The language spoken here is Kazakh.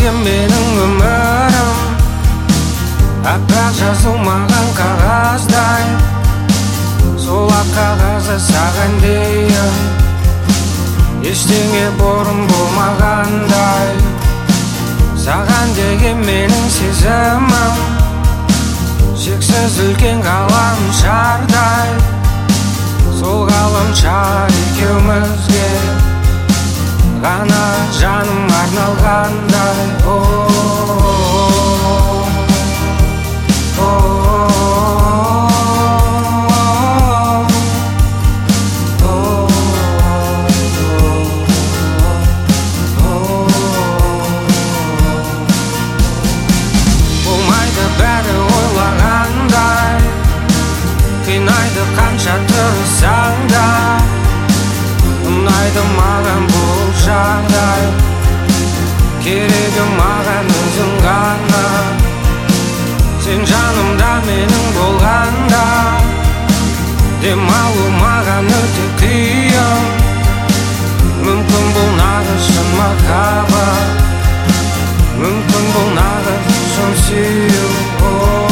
менің өмірім аппақ жазылмаған қағаздай, сол ақ қағазда саған дейін ештеңе бұрын болмағандай. Саған деген менің сезімім шексіз үлкен ғаламшардай, сол ғаламшар екеумізге ғана жаным арналғандай. Болмайды бәрі ойлағандай, қинайды қанша тырыссаң да, ұнайды маған бұл жағдай, керегі маған өзің ғана. Сен жанымда менің болғанда, демалу маған өте қиын. Мүмкін бұл нағыз шын махаббат, мүмкін бұл нағыз шын сүю.